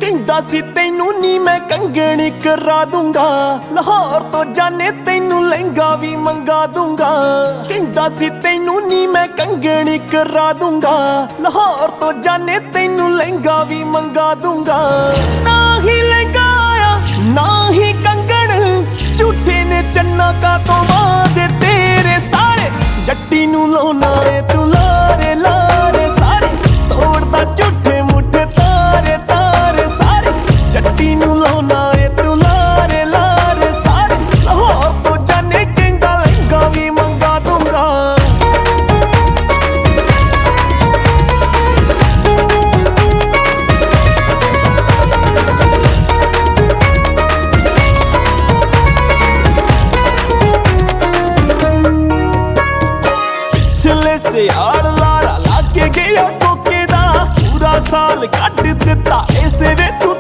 ਕਹਿੰਦਾ ਸੀ ਤੈਨੂੰ ਨੀ ਮੈਂ ਕੰਗਣ ਕਰਾ ਦੂੰਗਾ, ਲਾਹੌਰ ਤੋਂ ਜਾਣੇ ਤੈਨੂੰ ਲਹਿੰਗਾ ਵੀ ਮੰਗਾ ਦੂੰਗਾ। ਕਹਿੰਦਾ ਸੀ ਤੈਨੂੰ ਨੀ ਮੈਂ ਕੰਗਣ ਕਰਾ ਦੂੰਗਾ, ਲਾਹੌਰ ਤੋਂ ਜਾਣੇ ਤੈਨੂੰ ਲਹਿੰਗਾ ਵੀ ਮੰਗਾ ਦੂੰਗਾ। ਨਾ ਹੀ ਲਹਿੰਗਾ ਆਇਆ ਨਾ ਹੀ ਕੰਗਣ, ਝੂਠੇ ਨੇ ਚੰਨਾ ਕਾ ਤੋਂ ਵਾਦੇ ਤੇਰੇ ਸਾਰੇ। ਜੱਟੀ ਨੂੰ ਲਾਉਣਾ ਏ ਤੂੰ ਲਾਰੇ ਲਾਰੇ ਸਾਰੇ, ਤੋੜਦਾ ਝੂਠੇ ਮੁੱਠੇ ਤਾਰੇ ਤਾਰੇ ਸਾਰੇ। ਜੱਟੀ ਨੂੰ ਲਾਉਣਾ ਏ ਤੂੰ ਲਾਰੇ ਲਾਰੇ ਸਾਰੇ, ਲਾਹੌਰ ਤੋਂ ਜਾਣੇ ਕਹਿੰਦਾ ਲਹਿੰਗਾ ਵੀ ਮੰਗਾ ਦੂੰਗਾ। ਪਿਛਲੇ ਸਿਆਲ ਲਾਰਾ ਲਾ ਕੇ ਗਿਆ ਕੋਕੇ ਦਾ, ਪੂਰਾ ਸਾਲ ਕੱਢ ਦਿੱਤਾ ਇਸੇ ਵੇ ਤੂੰ